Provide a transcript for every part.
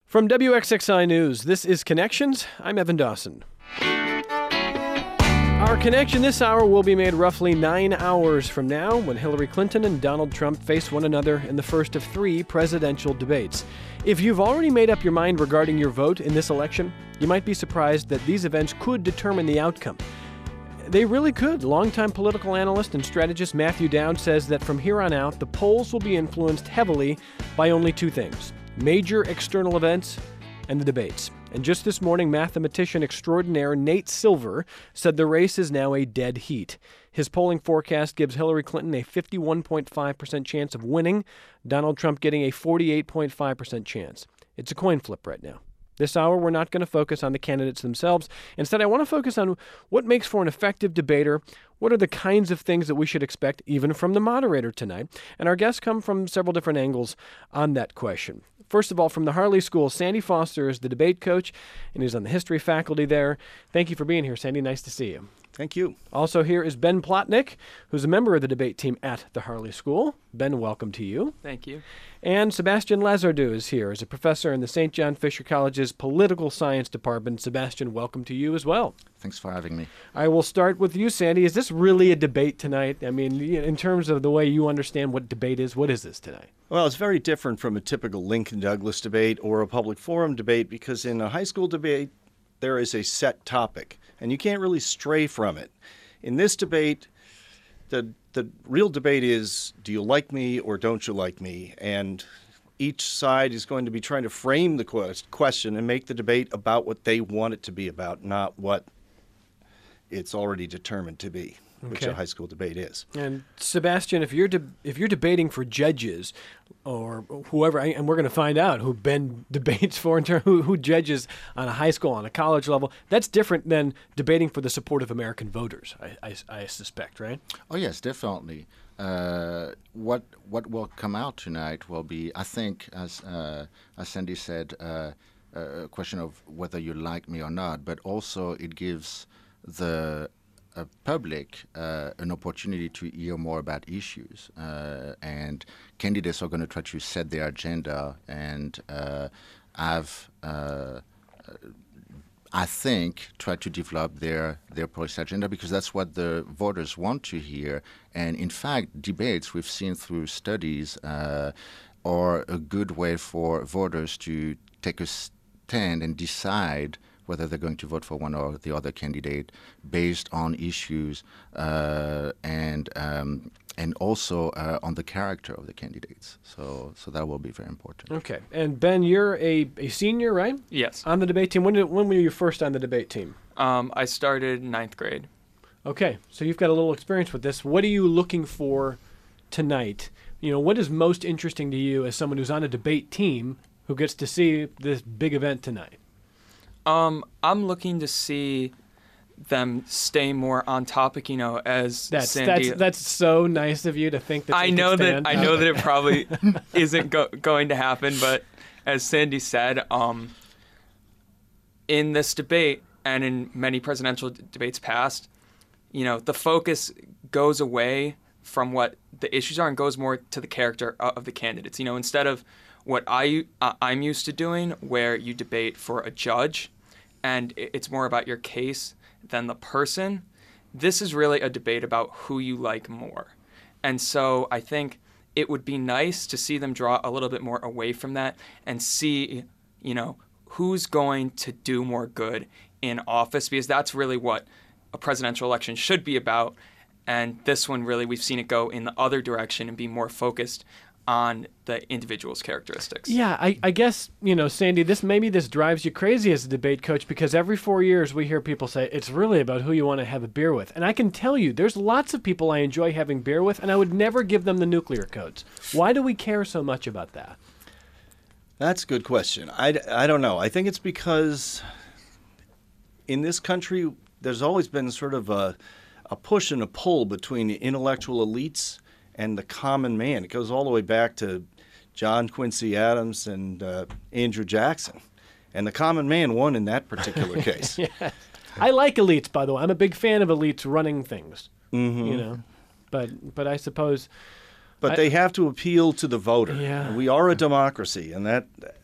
From WXXI News, this is Connections. I'm Evan Dawson. Our connection this hour will be made roughly 9 hours from now when Hillary Clinton and Donald Trump face one another in the first of 3 presidential debates. If you've already made up your mind regarding your vote in this election, you might be surprised that these events could determine the outcome. They really could. Longtime political analyst and strategist Matthew Dowd says that from here on out, the polls will be influenced heavily by only 2 things: major external events and the debates. And just this morning, mathematician extraordinaire Nate Silver said the race is now a dead heat. His polling forecast gives Hillary Clinton a 51.5% chance of winning, Donald Trump getting a 48.5% chance. It's a coin flip right now. This hour, we're not going to focus on the candidates themselves. Instead, I want to focus on what makes for an effective debater. What are the kinds of things that we should expect, even from the moderator tonight? And our guests come from several different angles on that question. First of all, from the Harley School, Sandy Foster is the debate coach, and he's on the history faculty there. Thank you for being here, Sandy. Nice to see you. Thank you. Also here is Ben Plotnick, who's a member of the debate team at the Harley School. Ben, welcome to you. Thank you. And Sebastian Lazardou is here as a professor in the St. John Fisher College's Political Science Department. Sebastian, welcome to you as well. Thanks for having me. I will start with you, Sandy. Is this really a debate tonight? I mean, in terms of the way you understand what debate is, what is this tonight? Well, it's very different from a typical Lincoln Douglas debate or a public forum debate because in a high school debate, there is a set topic, and you can't really stray from it. In this debate, the real debate is, do you like me or don't you like me? And each side is going to be trying to frame the question and make the debate about what they want it to be about, not what it's already determined to be, which a high school debate is. And Sebastian, if you're debating for judges or whoever, and we're going to find out who Ben debates for in terms who judges on a high school, on a college level, that's different than debating for the support of American voters, I suspect, right? Oh yes, definitely. What will come out tonight will be, I think, as Sandy said, a question of whether you like me or not, but also it gives the public an opportunity to hear more about issues, and candidates are going to try to set their agenda and have, I think, try to develop their policy agenda because that's what the voters want to hear. And in fact, debates we've seen through studies are a good way for voters to take a stand and decide whether they're going to vote for one or the other candidate based on issues and also on the character of the candidates. So that will be very important. Okay. And Ben, you're a senior, right? Yes. On the debate team. When were you first on the debate team? I started 9th grade. Okay. So you've got a little experience with this. What are you looking for tonight? You know, what is most interesting to you as someone who's on a debate team who gets to see this big event tonight? I'm looking to see them stay more on topic, as Sandy. That's so nice of you to think that. I know that it probably isn't going to happen, but as Sandy said, in this debate and in many presidential debates past, the focus goes away from what the issues are and goes more to the character of the candidates. Instead of what I'm used to doing, where you debate for a judge, and it's more about your case than the person. This is really a debate about who you like more. And so I think it would be nice to see them draw a little bit more away from that and see, who's going to do more good in office, because that's really what a presidential election should be about. And this one, really, we've seen it go in the other direction and be more focused on the individual's characteristics. Yeah, I guess, Sandy, this drives you crazy as a debate coach because every 4 years we hear people say it's really about who you want to have a beer with. And I can tell you, there's lots of people I enjoy having beer with, and I would never give them the nuclear codes. Why do we care so much about that? That's a good question. I don't know. I think it's because in this country, there's always been sort of a push and a pull between the intellectual elites and the common man. It goes all the way back to John Quincy Adams and Andrew Jackson. And the common man won in that particular case. Yeah. I like elites, by the way. I'm a big fan of elites running things. Mm-hmm. But I suppose... But they have to appeal to the voter. Yeah. We are a democracy, and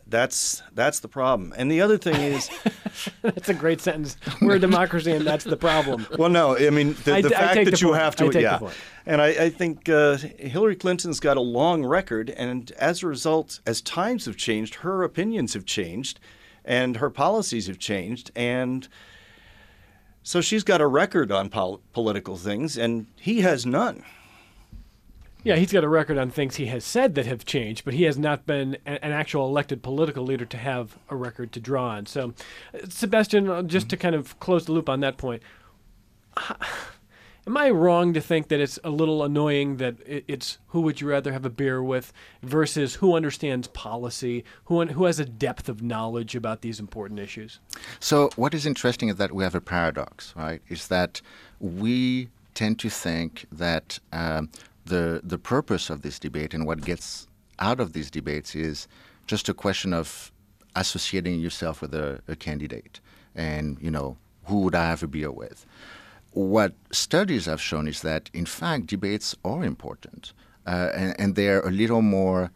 That's the problem. And the other thing is, That's a great sentence. We're a democracy, and that's the problem. well, no, I mean the fact that you have to, the point. And I think Hillary Clinton's got a long record, and as a result, as times have changed, her opinions have changed, and her policies have changed, and so she's got a record on political things, and he has none. Yeah, he's got a record on things he has said that have changed, but he has not been an actual elected political leader to have a record to draw on. So, Sebastian, just to kind of close the loop on that point, am I wrong to think that it's a little annoying that it's who would you rather have a beer with versus who understands policy, who has a depth of knowledge about these important issues? So what is interesting is that we have a paradox, right? Is that we tend to think that the purpose of this debate and what gets out of these debates is just a question of associating yourself with a candidate and, who would I have a beer with? What studies have shown is that, in fact, debates are important, and they're a little more.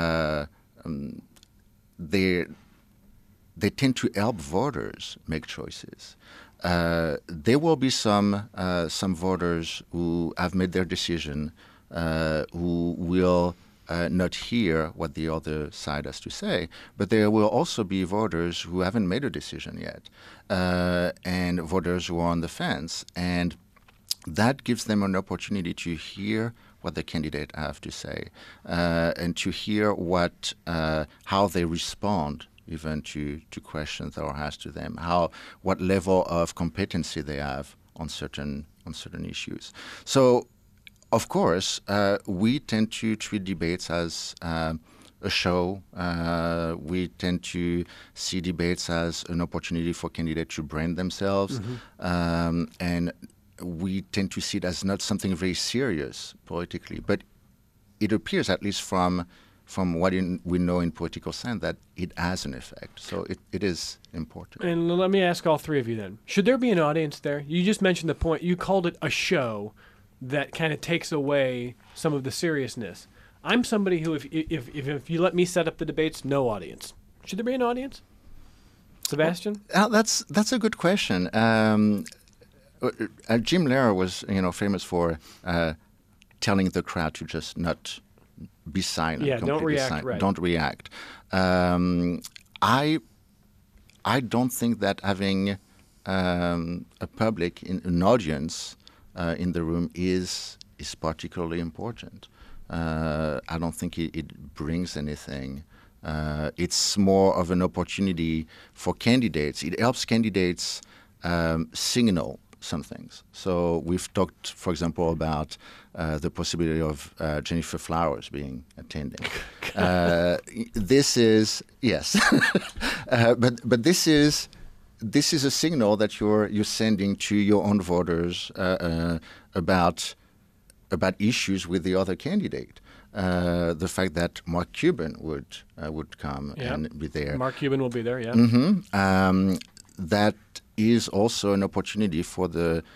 They tend to help voters make choices. There will be some voters who have made their decision, who will not hear what the other side has to say, but there will also be voters who haven't made a decision yet, and voters who are on the fence, and that gives them an opportunity to hear what the candidate have to say, and to hear how they respond even to questions that are asked to them, what level of competency they have on certain issues. So, of course, we tend to treat debates as a show. We tend to see debates as an opportunity for candidates to brand themselves, and we tend to see it as not something very serious politically. But it appears, at least from what we know in political science, that it has an effect. So it is important. And let me ask all three of you then. Should there be an audience there? You just mentioned the point. You called it a show that kind of takes away some of the seriousness. I'm somebody who, if you let me set up the debates, no audience. Should there be an audience? Sebastian? Well, that's a good question. Jim Lehrer was famous for telling the crowd to just not be silent. Yeah, don't react. Silent. Right. Don't react. I don't think that having a public, an audience in the room is particularly important. I don't think it brings anything. It's more of an opportunity for candidates. It helps candidates signal some things. So we've talked, for example, about the possibility of Gennifer Flowers attending. This is yes, but this is a signal that you're sending to your own voters about issues with the other candidate. The fact that Mark Cuban would come and be there. Mark Cuban will be there. Yeah. Mm-hmm. That is also an opportunity for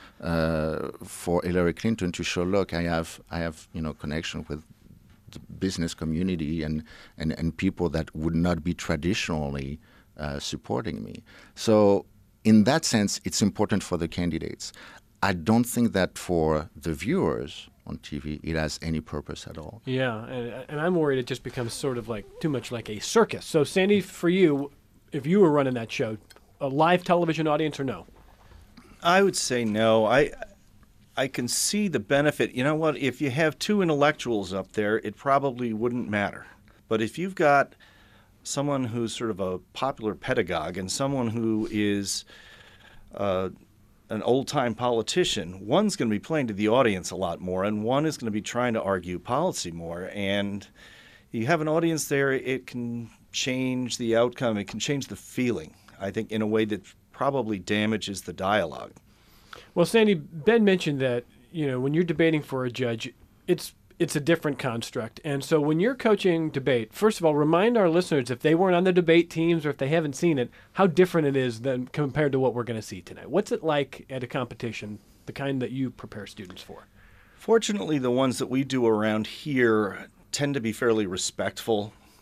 Hillary Clinton to show, look, I have connection with the business community and people that would not be traditionally supporting me. So in that sense, it's important for the candidates. I don't think that for the viewers on TV, it has any purpose at all. Yeah, and I'm worried it just becomes sort of too much like a circus. So Sandy, for you, if you were running that show, a live television audience or no? I would say no. I can see the benefit. You know what? If you have two intellectuals up there, it probably wouldn't matter. But if you've got someone who's sort of a popular pedagogue and someone who is an old-time politician, one's going to be playing to the audience a lot more, and one is going to be trying to argue policy more. And you have an audience there, it can change the outcome. It can change the feeling, I think, in a way that probably damages the dialogue. Well, Sandy, Ben mentioned that, when you're debating for a judge, it's a different construct. And so when you're coaching debate, first of all, remind our listeners, if they weren't on the debate teams or if they haven't seen it, how different it is than compared to what we're going to see tonight. What's it like at a competition, the kind that you prepare students for? Fortunately, the ones that we do around here tend to be fairly respectful.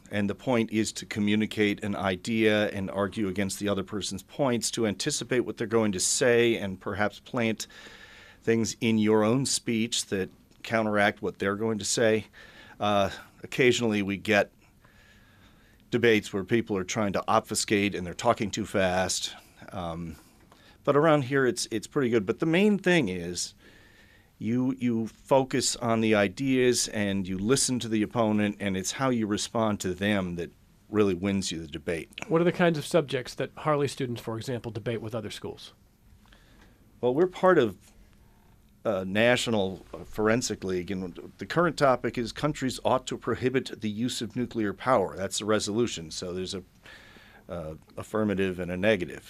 And the point is to communicate an idea and argue against the other person's points, to anticipate what they're going to say and perhaps plant things in your own speech that counteract what they're going to say. Occasionally we get debates where people are trying to obfuscate and they're talking too fast. But around here it's pretty good. But the main thing is you focus on the ideas and you listen to the opponent, and it's how you respond to them that really wins you the debate. What are the kinds of subjects that Harley students, for example, debate with other schools? Well, we're part of National Forensic League, and the current topic is countries ought to prohibit the use of nuclear power. That's the resolution. So there's a affirmative and a negative.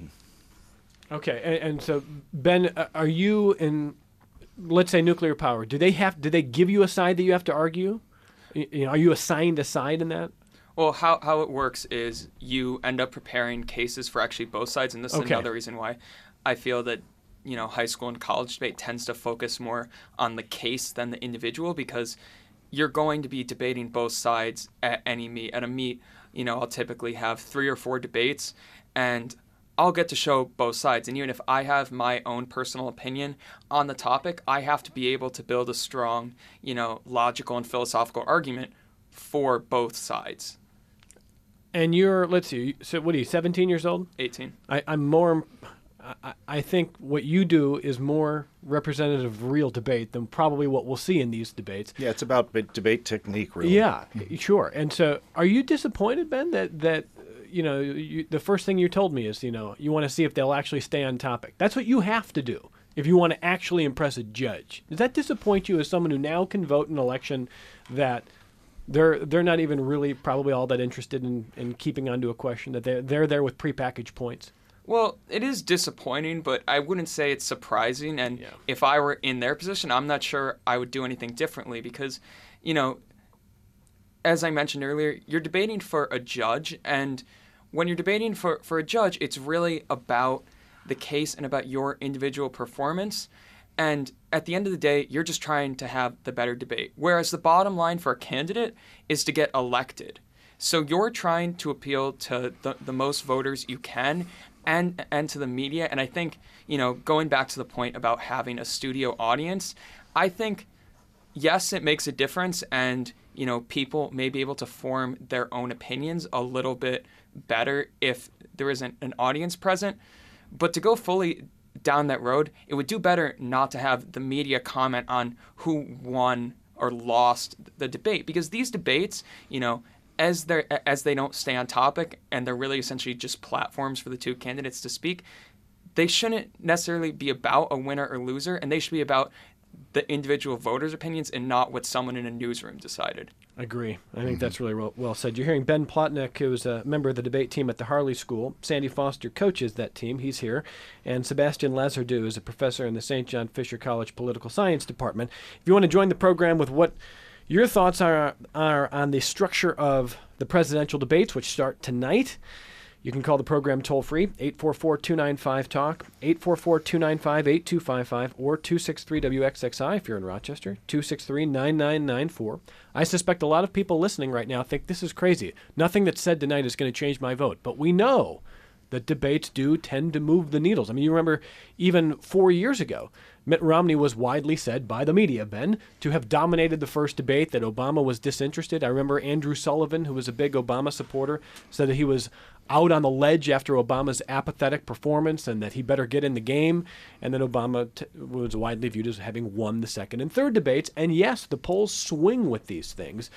Okay, and so Ben, are you in, let's say, nuclear power? Do they give you a side that you have to argue? Are you assigned a side in that? Well, how it works is you end up preparing cases for actually both sides, and this is another reason why I feel that high school and college debate tends to focus more on the case than the individual, because you're going to be debating both sides at any meet. At a meet, I'll typically have 3 or 4 debates, and I'll get to show both sides. And even if I have my own personal opinion on the topic, I have to be able to build a strong, logical and philosophical argument for both sides. And let's see, so what are you, 17 years old? 18. I think what you do is more representative of real debate than probably what we'll see in these debates. Yeah, it's about debate technique, really. Yeah, sure. And so are you disappointed, Ben, that the first thing you told me is, you want to see if they'll actually stay on topic. That's what you have to do if you want to actually impress a judge. Does that disappoint you as someone who now can vote in an election that they're not even really probably all that interested in keeping onto a question, that they're there with prepackaged points? Well, it is disappointing, but I wouldn't say it's surprising. And if I were in their position, I'm not sure I would do anything differently because, as I mentioned earlier, you're debating for a judge. And when you're debating for a judge, it's really about the case and about your individual performance. And at the end of the day, you're just trying to have the better debate. Whereas the bottom line for a candidate is to get elected. So you're trying to appeal to the most voters you can and to the media. And I think, going back to the point about having a studio audience, I think, yes, it makes a difference. And, people may be able to form their own opinions a little bit better if there isn't an audience present. But to go fully down that road, it would do better not to have the media comment on who won or lost the debate. Because these debates, as they don't stay on topic and they're really essentially just platforms for the two candidates to speak, they shouldn't necessarily be about a winner or loser, and they should be about the individual voters' opinions and not what someone in a newsroom decided. I agree. I think that's really well said. You're hearing Ben Plotnick, who is a member of the debate team at the Harley School. Sandy Foster coaches that team. He's here. And Sebastian Lazardou is a professor in the St. John Fisher College Political Science Department. If you want to join the program with what your thoughts are on the structure of the presidential debates, which start tonight, you can call the program toll-free, 844-295-TALK, 844-295-8255, or 263-WXXI if you're in Rochester, 263-9994. I suspect a lot of people listening right now think this is crazy. Nothing that's said tonight is going to change my vote. But we know that debates do tend to move the needles. I mean, you remember even 4 years ago, Mitt Romney was widely said by the media, Ben, to have dominated the first debate, that Obama was disinterested. I remember Andrew Sullivan, who was a big Obama supporter, said that he was out on the ledge after Obama's apathetic performance and that he better get in the game. And then Obama was widely viewed as having won the second and third debates. And yes, the polls swing with these things.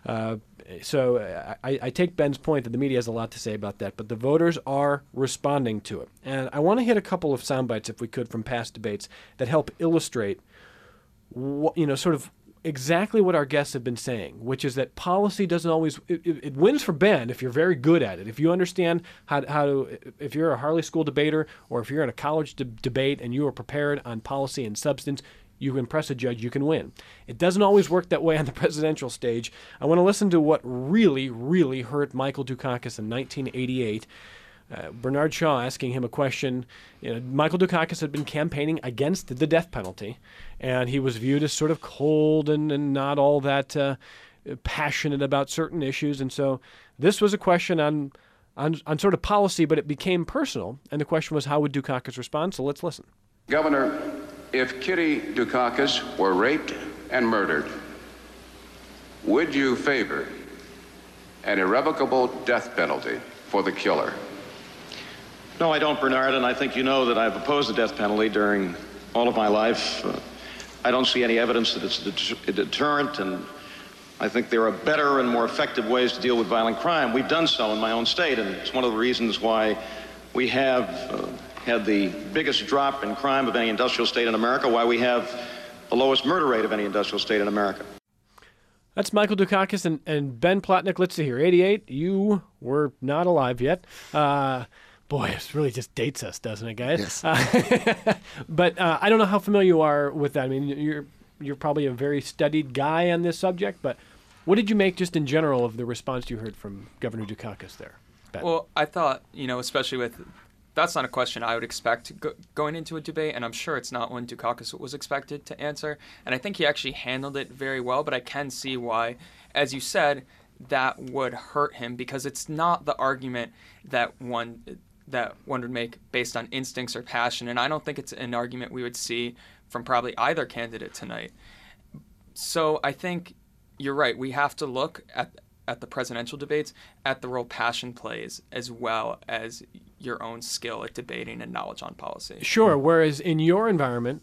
So I take Ben's point that the media has a lot to say about that, but the voters are responding to it. And I want to hit a couple of sound bites, if we could, from past debates that help illustrate sort of exactly what our guests have been saying, which is that policy doesn't always, it wins for Ben if you're very good at it. If you understand how to, if you're a Harley School debater or if you're in a college debate and you are prepared on policy and substance, you impress a judge, you can win. It doesn't always work that way on the presidential stage. I want to listen to what really, really hurt Michael Dukakis in 1988. Bernard Shaw asking him a question. Michael Dukakis had been campaigning against the death penalty, and he was viewed as sort of cold and not all that passionate about certain issues. And so this was a question on sort of policy, but it became personal. And the question was, how would Dukakis respond? So let's listen. Governor, if Kitty Dukakis were raped and murdered, would you favor an irrevocable death penalty for the killer? No, I don't, Bernard, and I think you know that I've opposed the death penalty during all of my life. I don't see any evidence that it's a deterrent, and I think there are better and more effective ways to deal with violent crime. We've done so in my own state, and it's one of the reasons why we have had the biggest drop in crime of any industrial state in America, why we have the lowest murder rate of any industrial state in America. That's Michael Dukakis and Ben Plotnick. Let's see here. 88, you were not alive yet. Boy, it really just dates us, doesn't it, guys? Yes. But I don't know how familiar you are with that. I mean, you're probably a very studied guy on this subject, but what did you make just in general of the response you heard from Governor Dukakis there, Ben? Well, I thought, especially with, that's not a question I would expect going into a debate, and I'm sure it's not one Dukakis was expected to answer. And I think he actually handled it very well, but I can see why, as you said, that would hurt him, because it's not the argument that one would make based on instincts or passion, and I don't think it's an argument we would see from probably either candidate tonight. So I think you're right. We have to look at the presidential debates at the role passion plays as well as your own skill at debating and knowledge on policy. Sure. Whereas in your environment,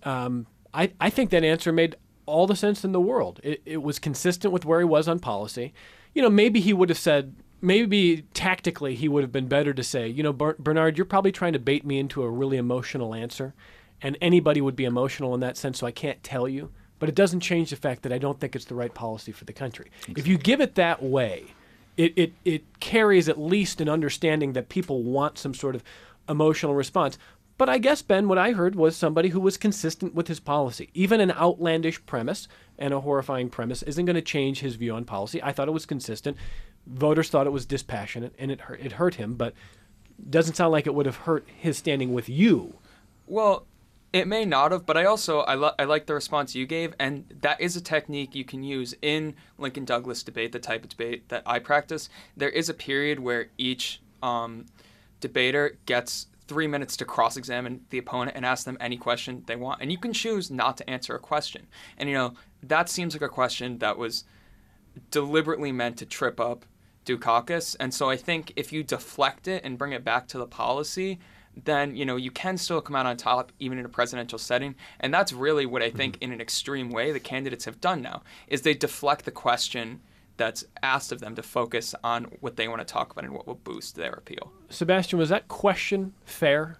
I think that answer made all the sense in the world. It was consistent with where he was on policy. Maybe he would have said, maybe tactically he would have been better to say, Bernard, you're probably trying to bait me into a really emotional answer, and anybody would be emotional in that sense, so I can't tell you. But it doesn't change the fact that I don't think it's the right policy for the country. Exactly. If you give it that way, it carries at least an understanding that people want some sort of emotional response. But I guess, Ben, what I heard was somebody who was consistent with his policy. Even an outlandish premise and a horrifying premise isn't going to change his view on policy. I thought it was consistent. Voters thought it was dispassionate, and it hurt him, but doesn't sound like it would have hurt his standing with you. Well, it may not have, but I like the response you gave, and that is a technique you can use in Lincoln-Douglas debate, the type of debate that I practice. There is a period where each debater gets 3 minutes to cross-examine the opponent and ask them any question they want, and you can choose not to answer a question. And, that seems like a question that was deliberately meant to trip up Dukakis, and so I think if you deflect it and bring it back to the policy, then you can still come out on top even in a presidential setting. And that's really what I think in an extreme way the candidates have done now, is they deflect the question that's asked of them to focus on what they want to talk about and what will boost their appeal. Sebastian, was that question fair?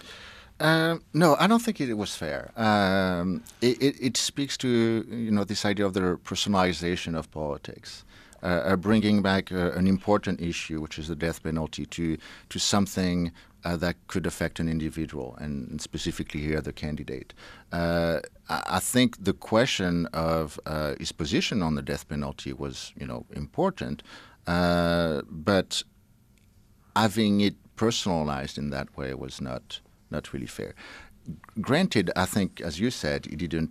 No, I don't think it was fair. It speaks to this idea of the personalization of politics, bringing back an important issue, which is the death penalty, to something that could affect an individual, and specifically here the candidate. I think the question of his position on the death penalty was important, but having it personalized in that way was not really fair. Granted, I think, as you said,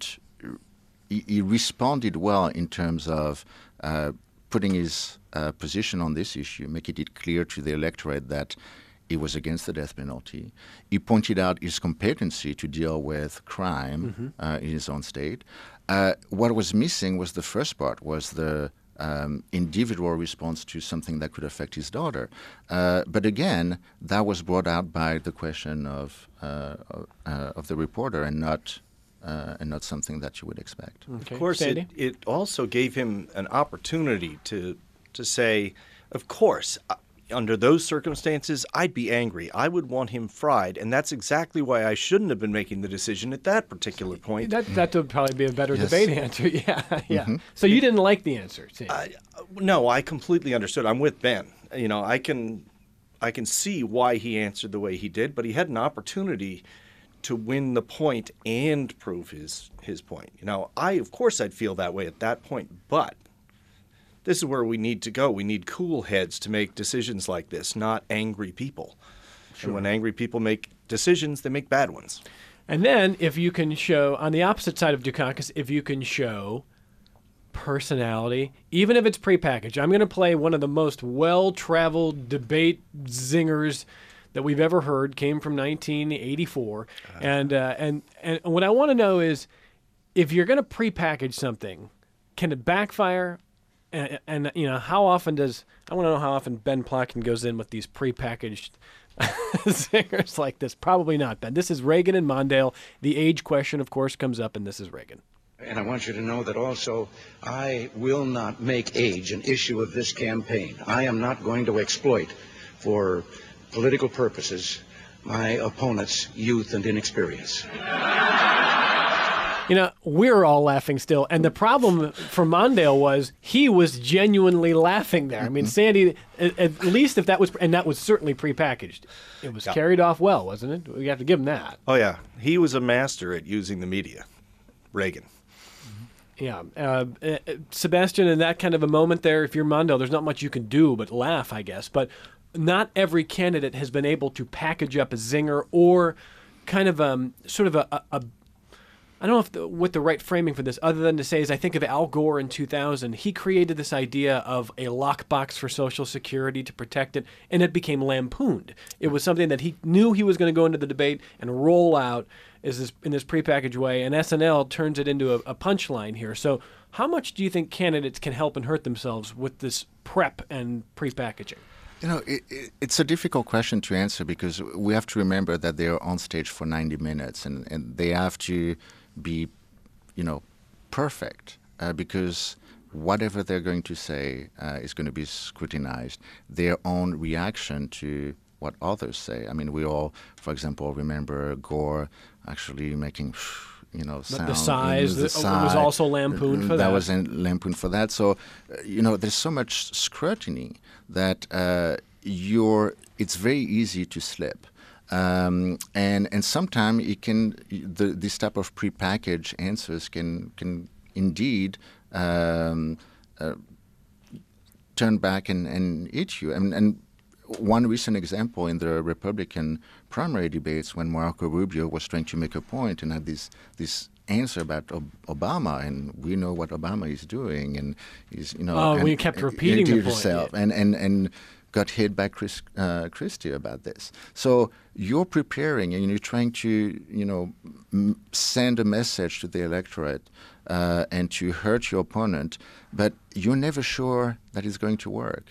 he responded well in terms of putting his position on this issue, making it clear to the electorate that he was against the death penalty. He pointed out his competency to deal with crime in his own state. What was missing was the first part, was the individual response to something that could affect his daughter. But again, that was brought out by the question of the reporter, and not something that you would expect. Okay. Of course, it also gave him an opportunity to say, of course, under those circumstances, I'd be angry. I would want him fried, and that's exactly why I shouldn't have been making the decision at that particular point. That would probably be a better Yes. debate answer. Yeah. So you didn't like the answer? No, I completely understood. I'm with Ben. I can see why he answered the way he did, but he had an opportunity to win the point and prove his point. Of course I'd feel that way at that point, but this is where we need to go. We need cool heads to make decisions like this, not angry people. Sure. And when angry people make decisions, they make bad ones. And then if you can show, on the opposite side of Dukakis, if you can show personality, even if it's prepackaged. I'm going to play one of the most well-traveled debate zingers that we've ever heard. Came from 1984, and what I want to know is, if you're going to prepackage something, can it backfire? And you know, how often does, I want to know how often Ben Plotkin goes in with these prepackaged zingers like this. Probably not, Ben. This is Reagan and Mondale. The age question, of course, comes up, and this is Reagan. And I want you to know that also I will not make age an issue of this campaign. I am not going to exploit for political purposes my opponent's youth and inexperience. You know, we're all laughing still. And the problem for Mondale was he was genuinely laughing there. I mean, Sandy, at least if that was, and that was certainly prepackaged, it was carried off well, wasn't it? We have to give him that. Oh, yeah. He was a master at using the media. Reagan. Yeah. Sebastian, in that kind of a moment there, if you're Mondale, there's not much you can do but laugh, I guess. But not every candidate has been able to package up a zinger or kind of sort of a I don't know what the right framing for this, other than to say is, I think of Al Gore in 2000. He created this idea of a lockbox for Social Security to protect it, and it became lampooned. It was something that he knew he was going to go into the debate and roll out in this prepackaged way, and SNL turns it into a punchline here. So how much do you think candidates can help and hurt themselves with this prep and prepackaging? You know, it's a difficult question to answer because we have to remember that they are on stage for 90 minutes and they have to be, you know, perfect because whatever they're going to say is going to be scrutinized. Their own reaction to what others say. I mean, we all, for example, remember Gore actually making, you know, sound. The size was also lampooned for that. That was lampooned for that. So, you know, there's so much scrutiny that it's very easy to slip. And sometimes it can this type of prepackaged answers can indeed turn back and hit you. And one recent example in the Republican primary debates, when Marco Rubio was trying to make a point and had this answer about Obama, and we know what Obama is doing, and he's, you know, and we kept repeating the point, yourself, yeah. and got hit by Christie about this. So you're preparing and you're trying to, you know, send a message to the electorate and to hurt your opponent, but you're never sure that it's going to work.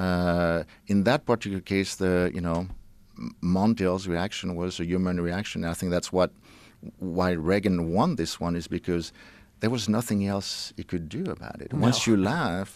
In that particular case, Mondale's reaction was a human reaction. I think that's why Reagan won this one, is because there was nothing else he could do about it. Once you laugh,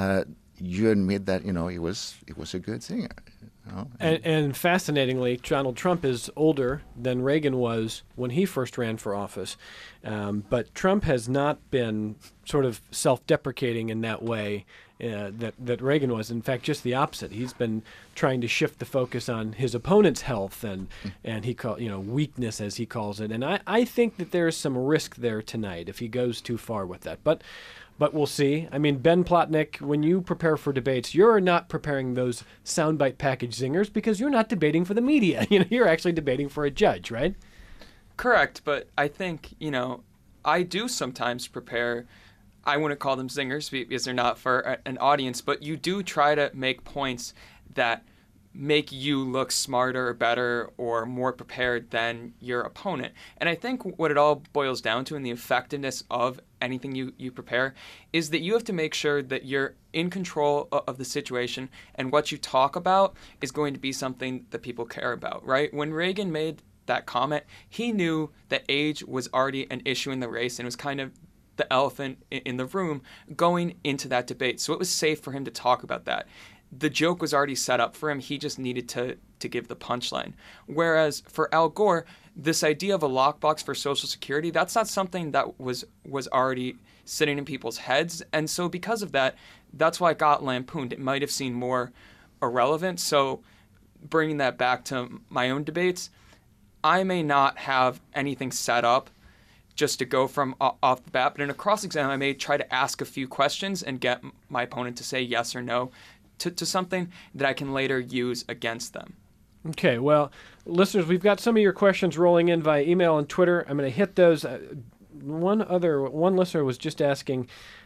you admit that, you know, it was a good singer. You know? And fascinatingly, Donald Trump is older than Reagan was when he first ran for office. But Trump has not been sort of self-deprecating in that way that Reagan was. In fact, just the opposite. He's been trying to shift the focus on his opponent's health and he weakness, as he calls it. And I think that there is some risk there tonight if he goes too far with that. But we'll see. I mean, Ben Plotnick, when you prepare for debates, you're not preparing those soundbite package zingers because you're not debating for the media. You know, you're actually debating for a judge, right? Correct, but I think, you know, I do sometimes prepare. I wouldn't call them zingers because they're not for an audience, but you do try to make points that make you look smarter or better or more prepared than your opponent. And I think what it all boils down to in the effectiveness of anything you prepare is that you have to make sure that you're in control of the situation and what you talk about is going to be something that people care about, right? When Reagan made that comment, he knew that age was already an issue in the race and it was kind of the elephant in the room going into that debate. So it was safe for him to talk about that. The joke was already set up for him. He just needed to give the punchline. Whereas for Al Gore, this idea of a lockbox for Social Security, that's not something that was already sitting in people's heads. And so because of that, that's why it got lampooned. It might have seemed more irrelevant. So bringing that back to my own debates, I may not have anything set up just to go from off the bat, but in a cross-exam, I may try to ask a few questions and get my opponent to say yes or no to something that I can later use against them. Okay, well, listeners, we've got some of your questions rolling in via email and Twitter. I'm going to hit those. One listener was just asking,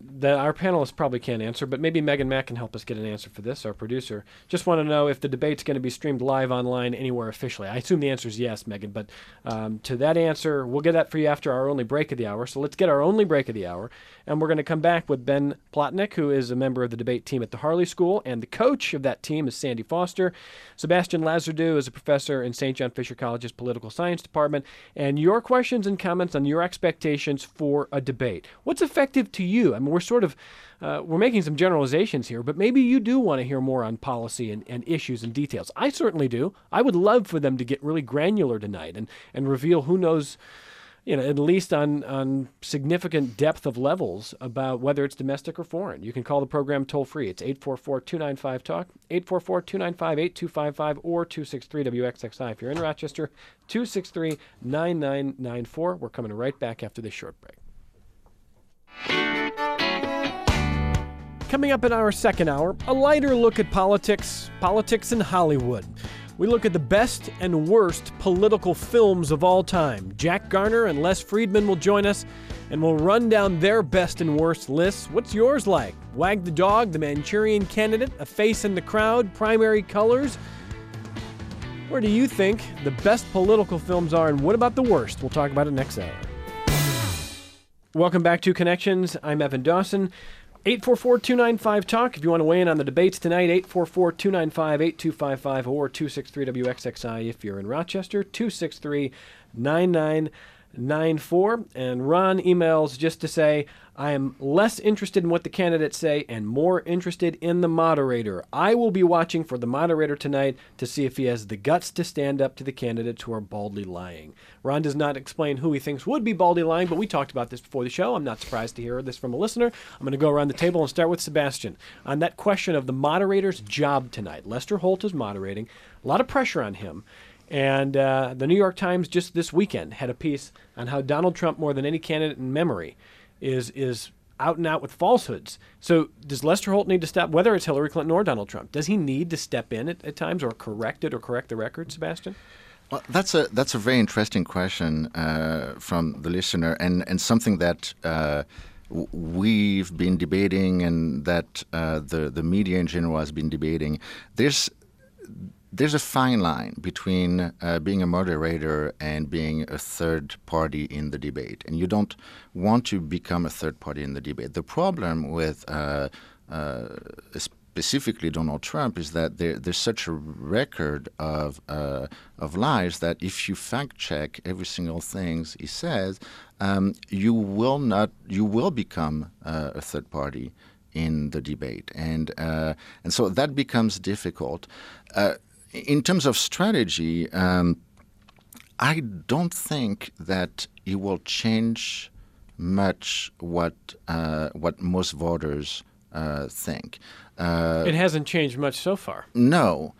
that our panelists probably can't answer, but maybe Megan Mack can help us get an answer for this, our producer. Just want to know if the debate's going to be streamed live online anywhere officially. I assume the answer is yes, Megan, but to that answer, we'll get that for you after our only break of the hour. So let's get our only break of the hour, and we're going to come back with Ben Plotnick, who is a member of the debate team at the Harley School, and the coach of that team is Sandy Foster. Sebastian Lazardou is a professor in St. John Fisher College's Political Science Department, and your questions and comments on your expectations for a debate. What's effective to you? I mean, we're making some generalizations here, but maybe you do want to hear more on policy and issues and details. I certainly do. I would love for them to get really granular tonight and reveal who knows, at least on significant depth of levels about whether it's domestic or foreign. You can call the program toll free. It's 844-295-TALK, 844-295-8255, or 263-WXXI. If you're in Rochester, 263-9994. We're coming right back after this short break. Coming up in our second hour, a lighter look at politics in Hollywood. We look at the best and worst political films of all time. Jack Garner and Les Friedman will join us, and we'll run down their best and worst lists. What's yours like? Wag the Dog, The Manchurian Candidate, A Face in the Crowd, Primary Colors? Where do you think the best political films are, and what about the worst? We'll talk about it next hour. Welcome back to Connections. I'm Evan Dawson. 844-295-TALK. If you want to weigh in on the debates tonight, 844-295-8255 or 263-WXXI if you're in Rochester, 263-9994. And Ron emails just to say, I am less interested in what the candidates say and more interested in the moderator. I will be watching for the moderator tonight to see if he has the guts to stand up to the candidates who are baldly lying. Ron does not explain who he thinks would be baldly lying, but we talked about this before the show. I'm not surprised to hear this from a listener. I'm going to go around the table and start with Sebastian. On that question of the moderator's job tonight, Lester Holt is moderating. A lot of pressure on him. And the New York Times just this weekend had a piece on how Donald Trump, more than any candidate in memory, is out and out with falsehoods. So does Lester Holt need to step, whether it's Hillary Clinton or Donald Trump, does he need to step in at times or correct it or correct the record, Sebastian? Well, that's a very interesting question from the listener, and something that we've been debating and that the media in general has been debating. There's a fine line between being a moderator and being a third party in the debate, and you don't want to become a third party in the debate. The problem with specifically Donald Trump is that there's such a record of lies that if you fact check every single thing he says, you will become a third party in the debate, and so that becomes difficult. In terms of strategy, I don't think that it will change much what most voters think. It hasn't changed much so far. No.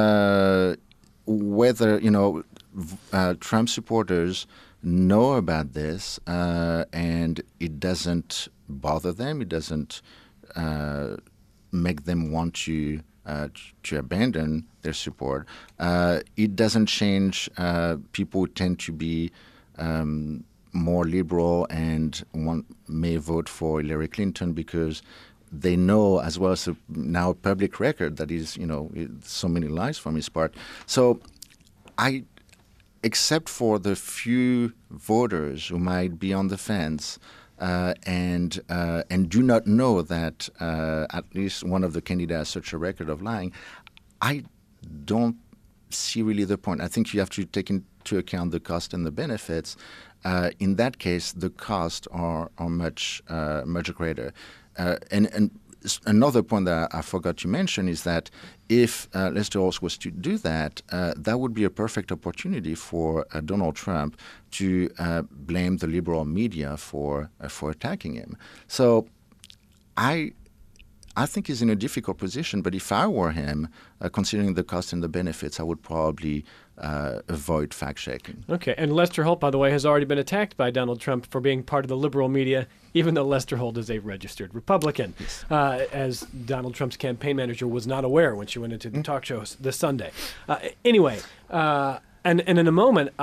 Whether Trump supporters know about this and it doesn't bother them, it doesn't make them want to abandon their support. It doesn't change people who tend to be more liberal and may vote for Hillary Clinton because they know, as well as now a public record, that is, so many lies from his part. So except for the few voters who might be on the fence, and do not know that at least one of the candidates has such a record of lying, I don't see really the point. I think you have to take into account the cost and the benefits. In that case, the costs are much greater. And another point that I forgot to mention is that if Lester Holt was to do that, that would be a perfect opportunity for Donald Trump to blame the liberal media for attacking him. So I think he's in a difficult position, but if I were him, considering the cost and the benefits, I would probably avoid fact-checking. Okay, and Lester Holt, by the way, has already been attacked by Donald Trump for being part of the liberal media, even though Lester Holt is a registered Republican, yes. As Donald Trump's campaign manager was not aware when she went into the talk shows this Sunday. Anyway, and in a moment, I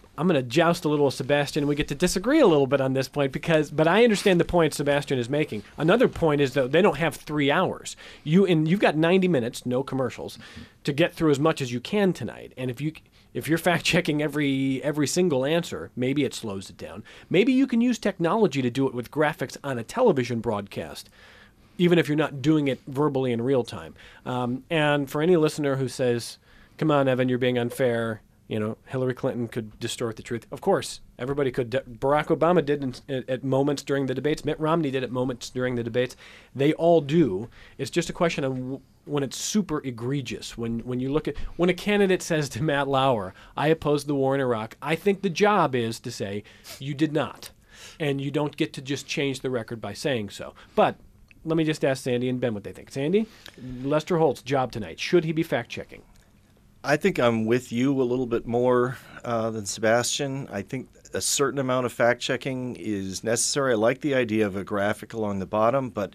I'm going to joust a little with Sebastian. We get to disagree a little bit on this point but I understand the point Sebastian is making. Another point is that they don't have 3 hours. You've got 90 minutes, no commercials, to get through as much as you can tonight. And if you're fact checking every single answer, maybe it slows it down. Maybe you can use technology to do it with graphics on a television broadcast, even if you're not doing it verbally in real time. And for any listener who says, "Come on, Evan, you're being unfair. Hillary Clinton could distort the truth." Of course, everybody could. Barack Obama did at moments during the debates. Mitt Romney did at moments during the debates. They all do. It's just a question of when it's super egregious. When you look at when a candidate says to Matt Lauer, "I oppose the war in Iraq," I think the job is to say, "You did not," and you don't get to just change the record by saying so. But let me just ask Sandy and Ben what they think. Sandy, Lester Holt's job tonight, should he be fact checking? I think I'm with you a little bit more than Sebastian. I think a certain amount of fact-checking is necessary. I like the idea of a graphic along the bottom, but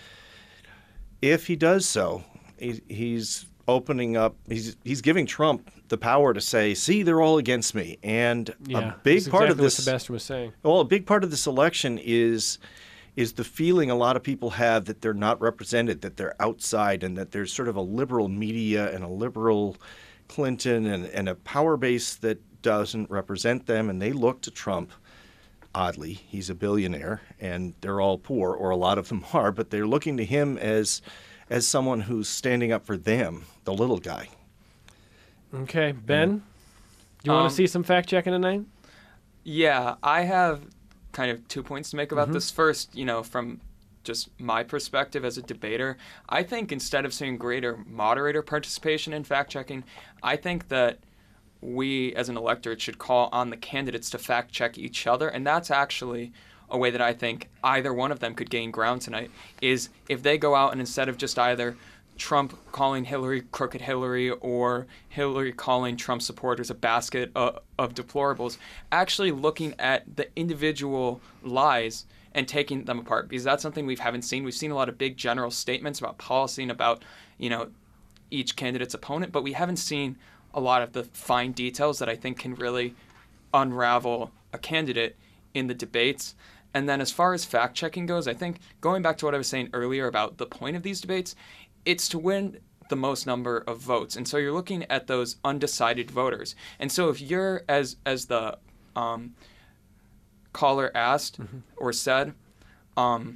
if he does so, he's opening up, he's giving Trump the power to say, "See, they're all against me." And a big part of this, what Sebastian was saying. Well, a big part of this election is the feeling a lot of people have that they're not represented, that they're outside, and that there's sort of a liberal media and a liberal Clinton and a power base that doesn't represent them, and they look to Trump. Oddly, he's a billionaire, and they're all poor, or a lot of them are, but they're looking to him as someone who's standing up for them, the little guy. Okay, Ben, do you want to see some fact checking tonight? Yeah, I have kind of 2 points to make about this. First, from just my perspective as a debater, I think instead of seeing greater moderator participation in fact-checking, I think that we as an electorate should call on the candidates to fact-check each other, and that's actually a way that I think either one of them could gain ground tonight, is if they go out and instead of just either Trump calling Hillary crooked Hillary or Hillary calling Trump supporters a basket of deplorables, actually looking at the individual lies and taking them apart, because that's something we haven't seen. We've seen a lot of big general statements about policy and about, each candidate's opponent, but we haven't seen a lot of the fine details that I think can really unravel a candidate in the debates. And then as far as fact-checking goes, I think going back to what I was saying earlier about the point of these debates, it's to win the most number of votes. And so you're looking at those undecided voters. And so if you're, as the caller asked or said, I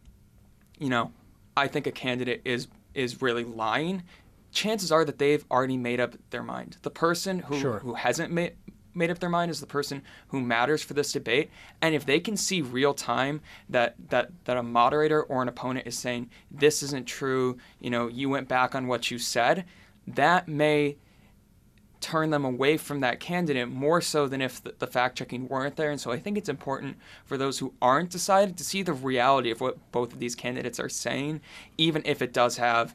think a candidate is really lying, chances are that they've already made up their mind. The person who hasn't made up their mind is the person who matters for this debate. And if they can see real time that a moderator or an opponent is saying, "This isn't true, you went back on what you said," that may turn them away from that candidate more so than if the fact-checking weren't there. And so I think it's important for those who aren't decided to see the reality of what both of these candidates are saying, even if it does have,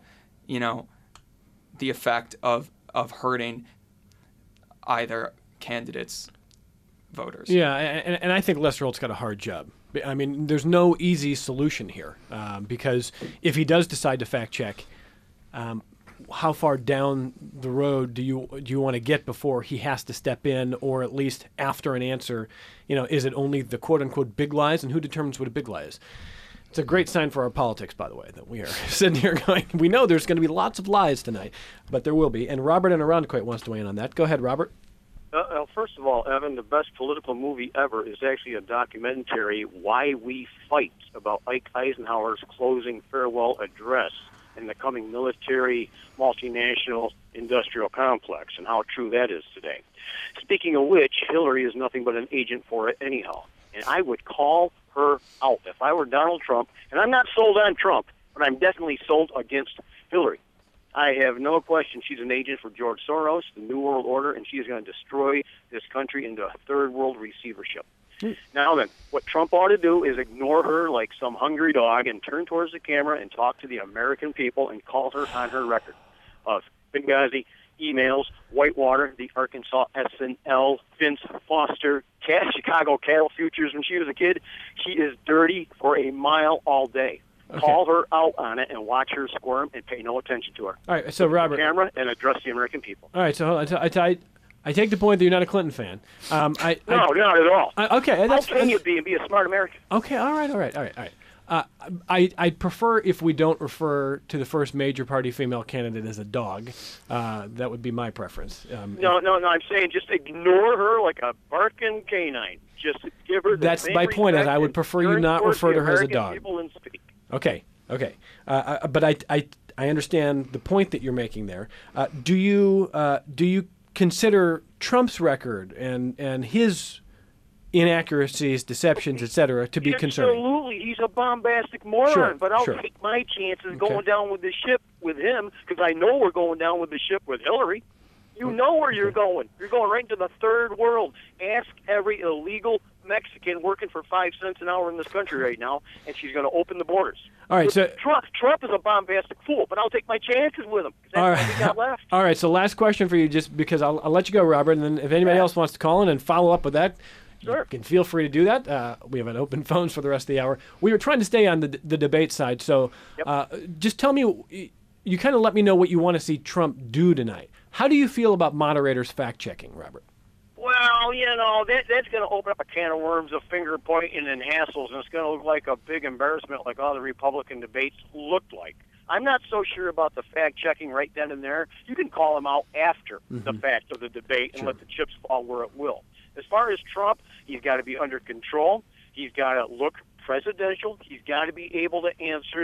the effect of hurting either candidate's voters. Yeah, and I think Lester Holt's got a hard job. I mean, there's no easy solution here because if he does decide to fact-check, how far down the road do you want to get before he has to step in, or at least after an answer? Is it only the quote-unquote big lies, and who determines what a big lie is? It's a great sign for our politics, by the way, that we are sitting here going, we know there's going to be lots of lies tonight, but there will be. And Robert in Irondequoit wants to weigh in on that. Go ahead, Robert. First of all, Evan, the best political movie ever is actually a documentary, Why We Fight, about Ike Eisenhower's closing farewell address in the coming military, multinational, industrial complex, and how true that is today. Speaking of which, Hillary is nothing but an agent for it anyhow. And I would call her out if I were Donald Trump. And I'm not sold on Trump, but I'm definitely sold against Hillary. I have no question she's an agent for George Soros, the New World Order, and she is going to destroy this country into a third world receivership. Now then, what Trump ought to do is ignore her like some hungry dog and turn towards the camera and talk to the American people and call her on her record of Benghazi, emails, Whitewater, the Arkansas SNL, Vince Foster, Chicago cattle futures when she was a kid. She is dirty for a mile all day. Okay. Call her out on it and watch her squirm and pay no attention to her. All right, so Robert, camera and address the American people. All right, so I take the point that you're not a Clinton fan. No, not at all. Okay, How can you be and be a smart American? Okay, all right. I prefer if we don't refer to the first major party female candidate as a dog. That would be my preference. No. I'm saying just ignore her like a barking canine. Just give her. That's my point. Is I would prefer you not refer to her as a dog. Okay. But I understand the point that you're making there. Do you consider Trump's record and his inaccuracies, deceptions, etc., to be concerning? Absolutely, he's a bombastic moron. Sure, but I'll sure. take my chances going down with the ship with him because I know we're going down with the ship with Hillary. You know where you're going. You're going right into the third world. Ask every illegal Mexican working for 5 cents an hour in this country right now, and she's going to open the borders. All right, so Trump is a bombastic fool, but I'll take my chances with him. That's all what we got left. All right, so last question for you, just because I'll let you go, Robert, and then if anybody else wants to call in and follow up with that, sure. You can feel free to do that. We have an open phones for the rest of the hour. We were trying to stay on the debate side, so just tell me, you kind of let me know what you want to see Trump do tonight. How do you feel about moderators fact-checking, Robert? Well, that's going to open up a can of worms of finger-pointing and hassles, and it's going to look like a big embarrassment like all the Republican debates looked like. I'm not so sure about the fact-checking right then and there. You can call them out after the fact of the debate and let the chips fall where it will. As far as Trump, he's got to be under control. He's got to look presidential. He's got to be able to answer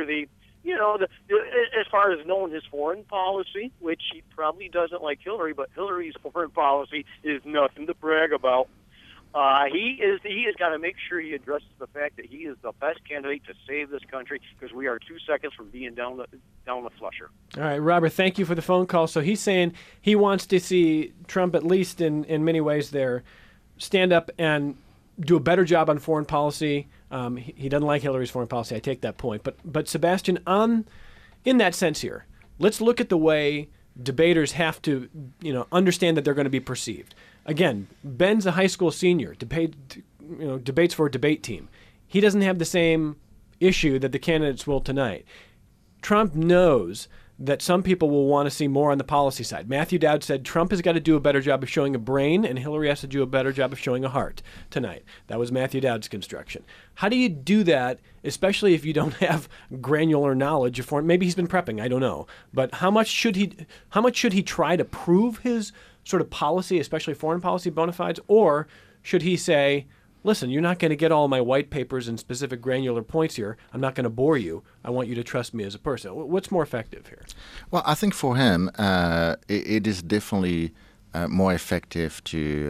as far as knowing his foreign policy, which he probably doesn't like Hillary, but Hillary's foreign policy is nothing to brag about. He has got to make sure he addresses the fact that he is the best candidate to save this country because we are 2 seconds from being down the flusher. All right, Robert, thank you for the phone call. So he's saying he wants to see Trump, at least in many ways there, stand up and do a better job on foreign policy. He doesn't like Hillary's foreign policy. I take that point. But Sebastian, in that sense here, let's look at the way debaters have to, understand that they're going to be perceived. Again, Ben's a high school senior, debates for a debate team. He doesn't have the same issue that the candidates will tonight. Trump knows that some people will want to see more on the policy side. Matthew Dowd said Trump has got to do a better job of showing a brain, and Hillary has to do a better job of showing a heart tonight. That was Matthew Dowd's construction. How do you do that, especially if you don't have granular knowledge of foreign? Maybe he's been prepping, I don't know. But how much should he try to prove his sort of policy, especially foreign policy bona fides, or should he say, listen, you're not going to get all my white papers and specific granular points here. I'm not going to bore you. I want you to trust me as a person. What's more effective here? Well, I think for him, it is definitely more effective to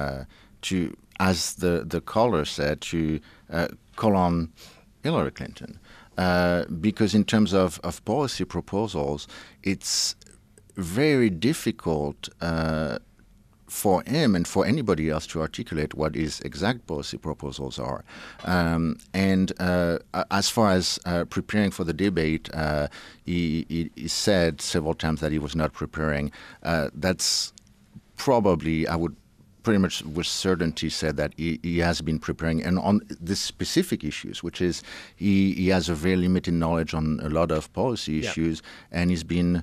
as the caller said, to call on Hillary Clinton. Because in terms of policy proposals, it's very difficult for him and for anybody else to articulate what his exact policy proposals are. And as far as preparing for the debate, he said several times that he was not preparing. That's probably, I would pretty much with certainty said that he has been preparing, and on the specific issues, which is he has a very limited knowledge on a lot of policy issues, and he's been,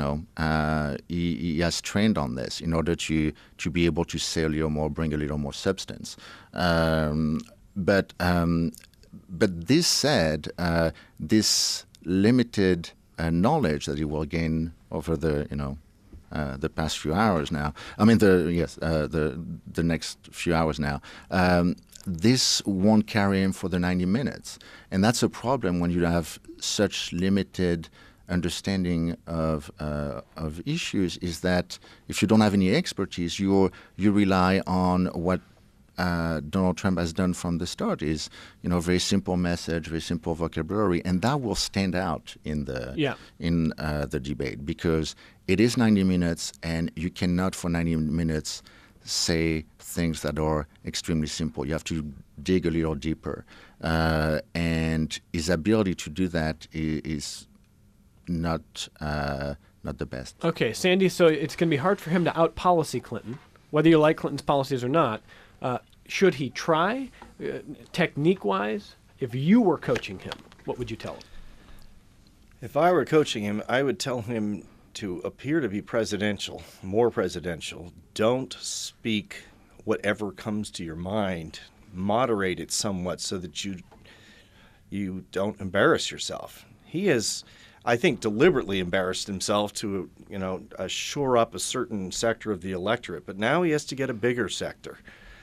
he has trained on this in order to be able to say a little more, bring a little more substance. But this said, this limited knowledge that he will gain over the past few hours now. I mean, the next few hours now. This won't carry him for the 90 minutes, and that's a problem when you have such limited understanding of issues. Is that if you don't have any expertise, you rely on what Donald Trump has done from the start is, very simple message, very simple vocabulary, and that will stand out in the debate because it is 90 minutes, and you cannot for 90 minutes say things that are extremely simple. You have to dig a little deeper, and his ability to do that is not the best. Okay, Sandy. So it's going to be hard for him to out-policy Clinton, whether you like Clinton's policies or not. Should he try, technique-wise? If you were coaching him, what would you tell him? If I were coaching him, I would tell him to appear to be presidential, more presidential, don't speak whatever comes to your mind. Moderate it somewhat so that you don't embarrass yourself. He has, I think, deliberately embarrassed himself to, shore up a certain sector of the electorate, but now he has to get a bigger sector.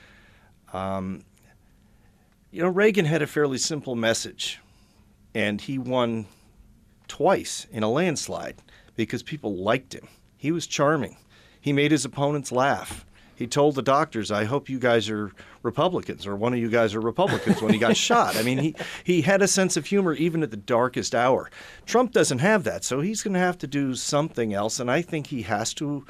Reagan had a fairly simple message, and he won twice in a landslide because people liked him. He was charming. He made his opponents laugh. He told the doctors, I hope you guys are Republicans, or one of you guys are Republicans, when he got shot. I mean, he had a sense of humor even at the darkest hour. Trump doesn't have that, so he's going to have to do something else, and I think he has to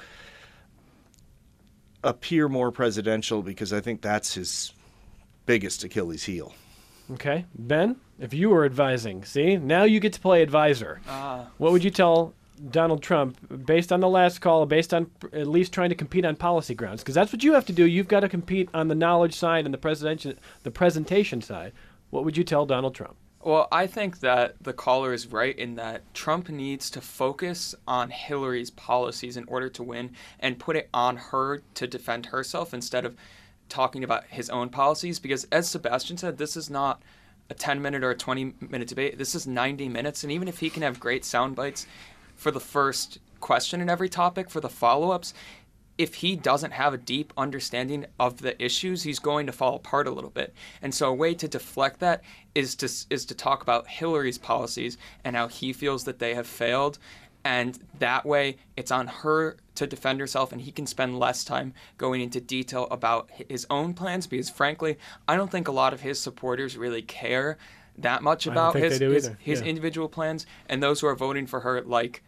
appear more presidential because I think that's his biggest Achilles heel. Okay. Ben, if you were advising, see, now you get to play advisor. What would you tell Donald Trump based on the last call, based on at least trying to compete on policy grounds? Because that's what you have to do. You've got to compete on the knowledge side and the presentation side. What would you tell Donald Trump? Well, I think that the caller is right in that Trump needs to focus on Hillary's policies in order to win and put it on her to defend herself instead of talking about his own policies. Because as Sebastian said, this is not a 10-minute or a 20-minute debate. This is 90 minutes. And even if he can have great sound bites for the first question in every topic, for the follow-ups, if he doesn't have a deep understanding of the issues, he's going to fall apart a little bit. And so a way to deflect that is to talk about Hillary's policies and how he feels that they have failed. And that way it's on her to defend herself, and he can spend less time going into detail about his own plans, because frankly, I don't think a lot of his supporters really care that much about his individual plans. And those who are voting for her,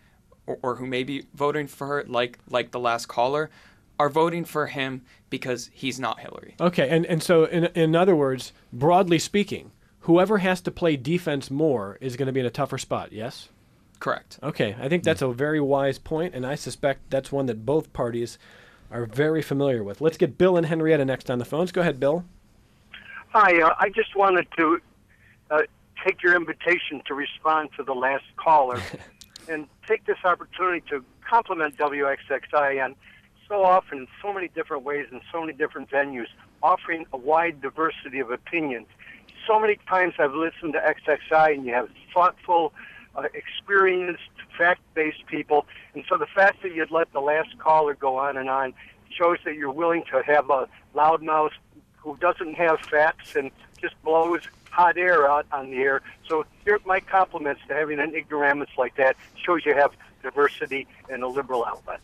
or who may be voting for her, like the last caller, are voting for him because he's not Hillary. Okay, and so in other words, broadly speaking, whoever has to play defense more is going to be in a tougher spot, yes? Correct. Okay, I think that's a very wise point, and I suspect that's one that both parties are very familiar with. Let's get Bill and Henrietta next on the phones. Go ahead, Bill. Hi, I just wanted to take your invitation to respond to the last caller and take this opportunity to compliment WXXI on so often, in so many different ways, in so many different venues, offering a wide diversity of opinions. So many times I've listened to XXI, and you have thoughtful, experienced, fact-based people. And so the fact that you'd let the last caller go on shows that you're willing to have a loudmouth who doesn't have facts and just blows hot air out on the air. So here's my compliments to having an ignoramus like that. Shows you have diversity and a liberal outlet.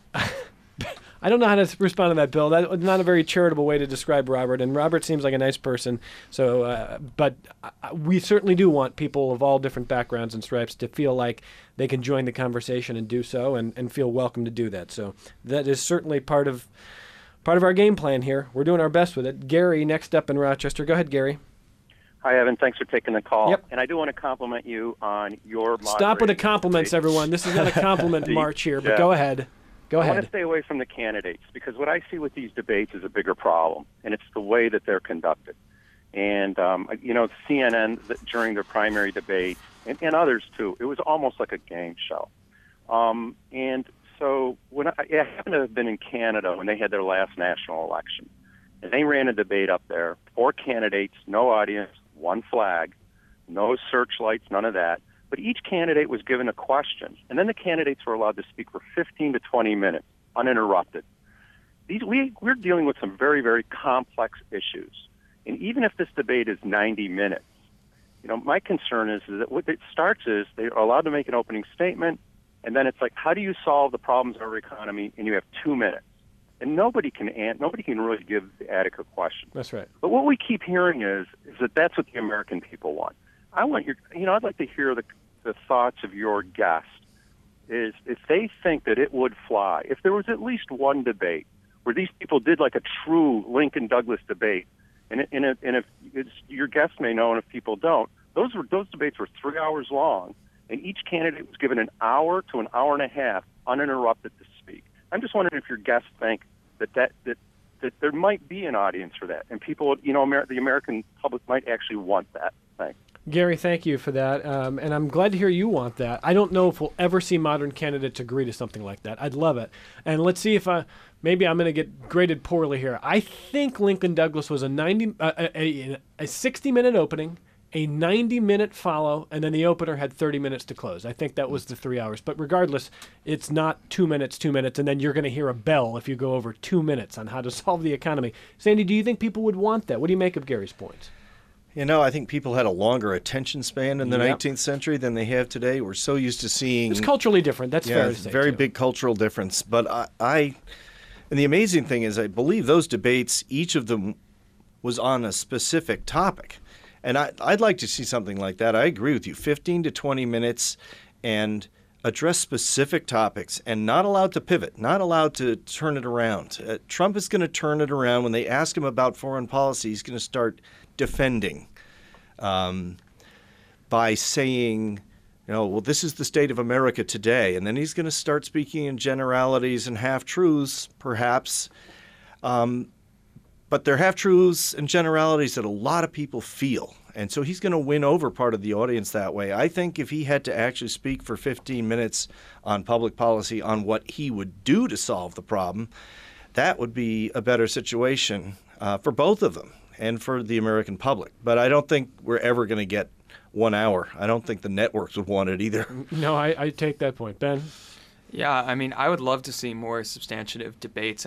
I don't know how to respond to that, Bill. That's not a very charitable way to describe Robert, and Robert seems like a nice person. So, but we certainly do want people of all different backgrounds and stripes to feel like they can join the conversation and do so, and feel welcome to do that. So that is certainly part of our game plan here. We're doing our best with it. Gary, next up in Rochester. Go ahead, Gary. Hi, Evan. Thanks for taking the call. Yep. And I do want to compliment you on your Stop with the compliments, everyone. This is not a compliment march here, but go ahead. Go ahead. I want to stay away from the candidates, because what I see with these debates is a bigger problem, and it's the way that they're conducted. And, CNN during their primary debate, and others too, it was almost like a game show. And so when I happened to have been in Canada when they had their last national election, and they ran a debate up there, 4 candidates, no audience, 1 flag, no searchlights, none of that. But each candidate was given a question, and then the candidates were allowed to speak for 15 to 20 minutes, uninterrupted. We're dealing with some very, very complex issues. And even if this debate is 90 minutes, my concern is that what it starts is they're allowed to make an opening statement, and then it's like, how do you solve the problems of our economy? And you have 2 minutes. And nobody can really give the adequate question. That's right. But what we keep hearing is that that's what the American people want. I'd like to hear the thoughts of your guest. Is if they think that it would fly, if there was at least one debate where these people did like a true Lincoln Douglas debate, and if your guests may know, and if people don't, those debates were 3 hours long, and each candidate was given an hour to an hour and a half uninterrupted to speak. I'm just wondering if your guests think that there might be an audience for that, and people, the American public might actually want that thing. Gary, thank you for that. And I'm glad to hear you want that. I don't know if we'll ever see modern candidates agree to something like that. I'd love it. And let's see if maybe I'm going to get graded poorly here. I think Lincoln Douglas was a 60-minute opening, a 90-minute follow, and then the opener had 30 minutes to close. I think that was the 3 hours. But regardless, it's not 2 minutes, and then you're going to hear a bell if you go over 2 minutes on how to solve the economy. Sandy, do you think people would want that? What do you make of Gary's points? I think people had a longer attention span in the 19th century than they have today. We're so used to seeing... It's culturally different. That's fair to say. Very big cultural difference. But and the amazing thing is I believe those debates, each of them was on a specific topic. And I'd like to see something like that. I agree with you. 15 to 20 minutes and address specific topics and not allowed to pivot, not allowed to turn it around. Trump is going to turn it around. When they ask him about foreign policy, he's going to start defending by saying, well, this is the state of America today. And then he's going to start speaking in generalities and half-truths, perhaps. But they're half-truths and generalities that a lot of people feel. And so he's going to win over part of the audience that way. I think if he had to actually speak for 15 minutes on public policy on what he would do to solve the problem, that would be a better situation for both of them and for the American public. But I don't think we're ever going to get 1 hour. I don't think the networks would want it either. No, I take that point. Ben? Yeah, I would love to see more substantive debates.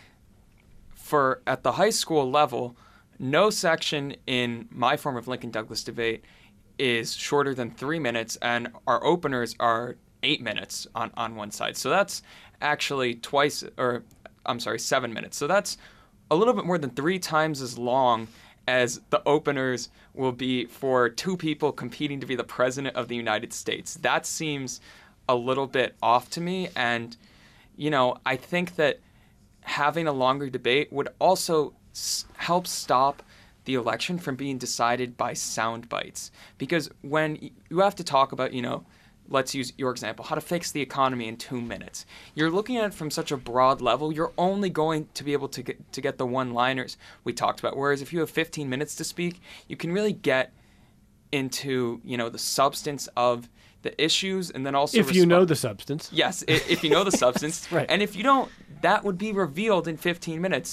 At the high school level, no section in my form of Lincoln Douglas debate is shorter than 3 minutes, and our openers are 8 minutes on one side. So that's actually 7 minutes. So that's a little bit more than 3 times as long as the openers will be for two people competing to be the president of the United States. That seems a little bit off to me. And, I think that having a longer debate would also help stop the election from being decided by sound bites. Because when you have to talk about, let's use your example, how to fix the economy in 2 minutes. You're looking at it from such a broad level, you're only going to be able to get the one-liners we talked about. Whereas if you have 15 minutes to speak, you can really get into, the substance of the issues, and then also if you know the substance. Yes, if you know the substance. Right. And if you don't, that would be revealed in 15 minutes.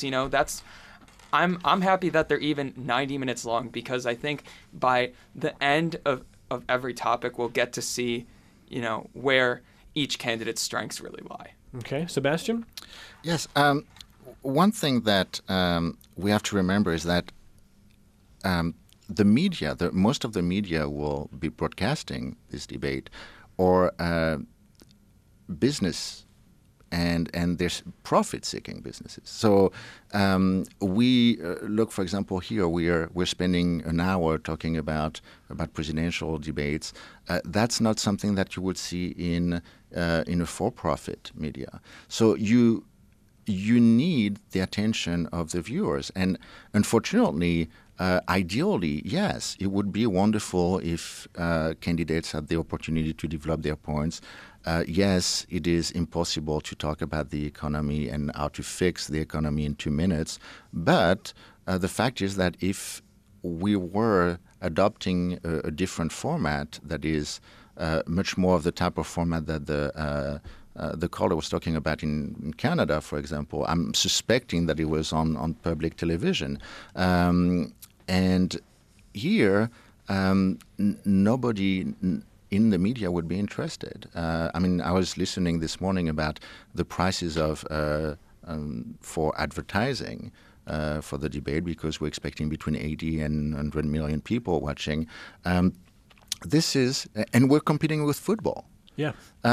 I'm happy that they're even 90 minutes long, because I think by the end of every topic we'll get to see where each candidate's strengths really lie. Okay, Sebastian? Yes. One thing that we have to remember is that the media, most of the media will be broadcasting this debate, or business and there's profit-seeking businesses. So we look, for example, here we're spending an hour talking about presidential debates. That's not something that you would see in a for-profit media. So you need the attention of the viewers, and unfortunately, ideally, yes, it would be wonderful if candidates had the opportunity to develop their points. Yes, it is impossible to talk about the economy and how to fix the economy in 2 minutes. But the fact is that if we were adopting a different format that is much more of the type of format that the caller was talking about in Canada, for example, I'm suspecting that it was on public television. And here, nobody in the media would be interested. I was listening this morning about the prices for advertising for the debate, because we're expecting between 80 and 100 million people watching. And we're competing with football. Yeah.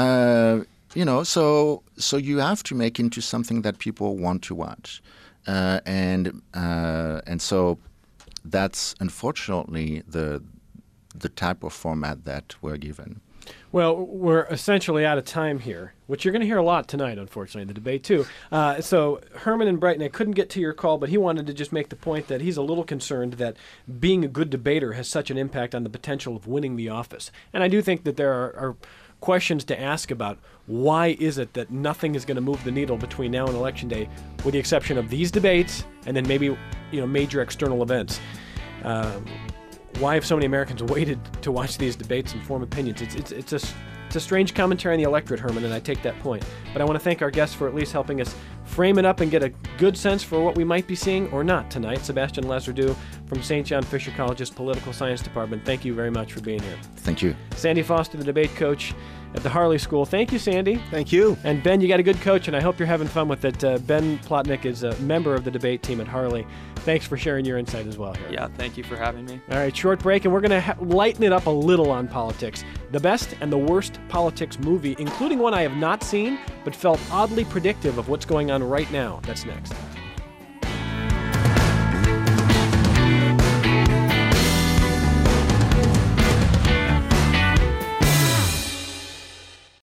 So you have to make into something that people want to watch, and so that's unfortunately the type of format that we're given. Well, we're essentially out of time here, which you're going to hear a lot tonight, unfortunately, in the debate, too. So Herman in Brighton, I couldn't get to your call, but he wanted to just make the point that he's a little concerned that being a good debater has such an impact on the potential of winning the office. And I do think that there are questions to ask about why is it that nothing is going to move the needle between now and Election Day, with the exception of these debates and then maybe major external events. why have so many Americans waited to watch these debates and form opinions. It's a strange commentary on the electorate, Herman, and I take that point. But I want to thank our guests for at least helping us frame it up and get a good sense for what we might be seeing or not tonight. Sebastian Lazardeau from St. John Fisher College's Political Science Department, thank you very much for being here. Thank you. Sandy Foster, the debate coach at the Harley School. Thank you, Sandy. Thank you. And Ben, you got a good coach, and I hope you're having fun with it. Ben Plotnick is a member of the debate team at Harley. Thanks for sharing your insight as well here. Yeah, thank you for having me. All right, short break, and we're going to lighten it up a little on politics. The best and the worst politics movie, including one I have not seen, but felt oddly predictive of what's going on right now. That's next.